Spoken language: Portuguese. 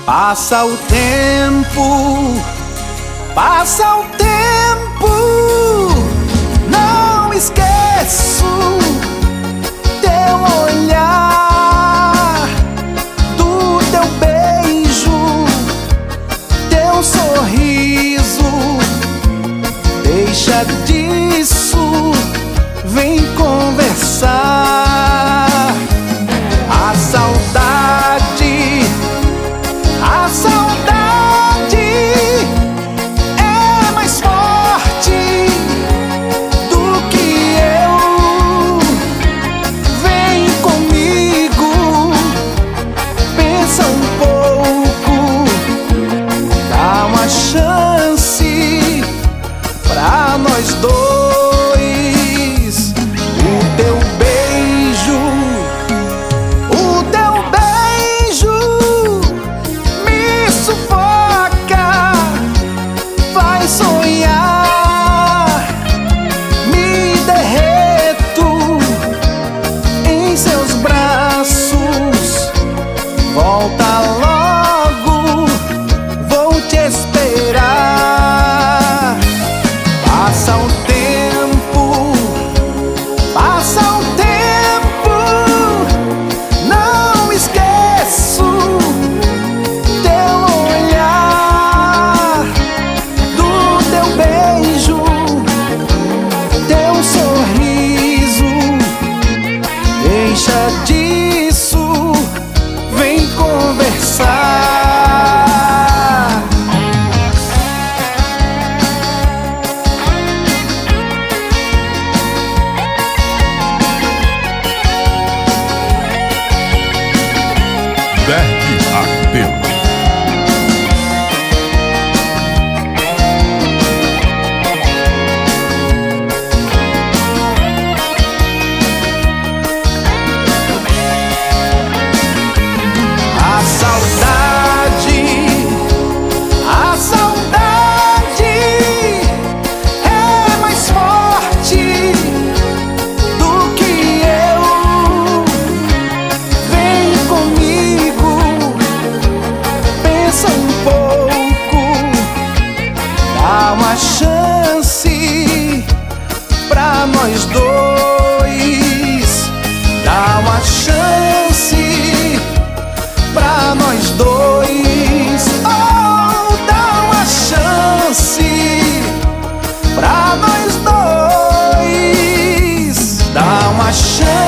Passa o tempo, passa o tempo, não esqueço teu olhar, do teu beijo, teu sorriso. Deixa disso, vem conversar. A saudade, a saudade é mais forte do que eu. Vem comigo, pensa um pouco, dá uma chance pra nós dois. Volta logo, vou te esperar. Passa o tempo, passa o tempo, não esqueço teu olhar, do teu beijo, teu sorriso. Deixa disso, vem conversar. Derby Apelo. Dá uma chance pra nós dois. Dá uma chance pra nós dois. Oh, dá uma chance pra nós dois. Dá uma chance.